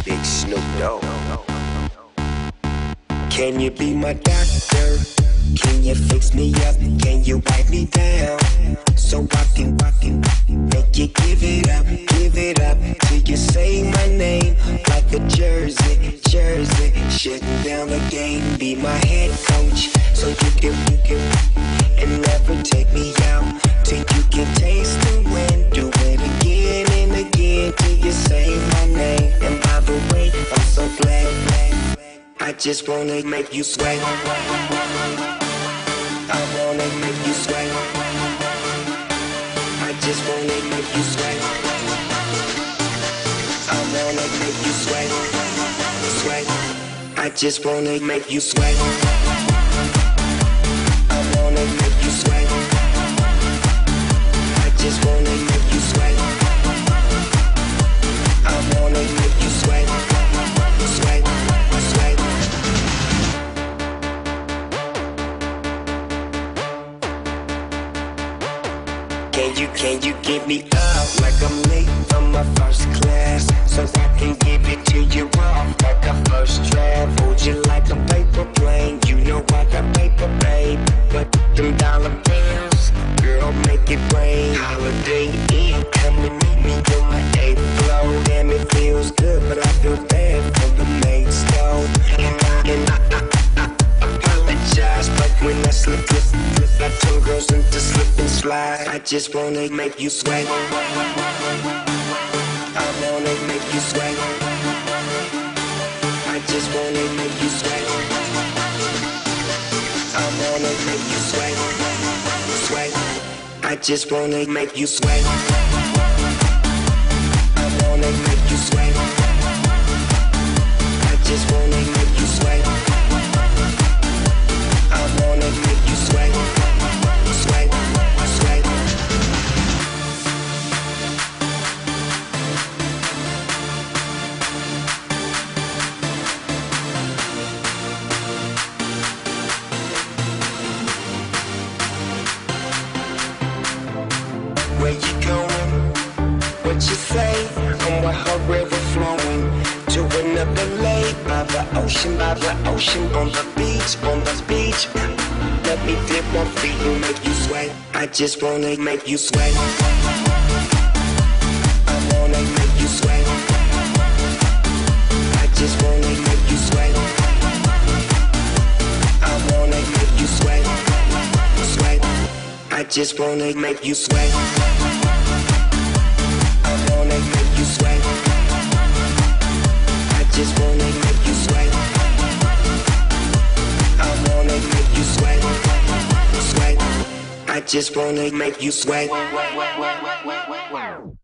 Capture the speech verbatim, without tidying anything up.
Big Snoop Dogg. Can you be my doctor? Can you fix me up? Can you wipe me down? So I can, I can make you give it up, give it up till you say my name like a jersey, jersey. Shutting down the game, be my head coach, so you can, you can, and never take me out till you can taste the win. Do it again and again till you say my name. And by the way, I'm so glad, I just wanna make you sweat. I wanna make you sweat. I just wanna make you sweat. I wanna make you sweat. Sweat. I just wanna make you sweat. I wanna make you sweat. I just wanna make you sweat. I wanna make you sweat. Sweat. Sweat. Can you, can you give me up like I'm late from my first class, so I can give it to you off like a first draft? Hold you like a paper plane, you know I got paper, babe. But them dollar bills, girl, make it rain. Holiday Inn, come and meet me on my eighth floor. Damn, it feels good, but I feel bad for the maid's stove. And I, and I, I, I apologize, but when I slip, slip, slip, I turn girls into slip and slide. I just wanna make you sweat. I wanna make you sweat. I just wanna make you sweat. I wanna make you sweat. Sweat. I just wanna make you sweat. I wanna make you sweat. I just wanna make you sweat. I wanna make you sweat. Sweat. Sweat. Where you going? What you say? I'm with her river flowing to another lake by the ocean, by the ocean, on the beach, on the beach. Let me dip my feet and make you sweat. I just wanna make you sweat. I wanna make you sweat. I just wanna make you sweat. I wanna make you sweat. Sweat. I just wanna make you sweat. I wanna make you sweat. I just wanna make you sweat. I wanna make you sweat. Sweat. I just wanna make you sweat.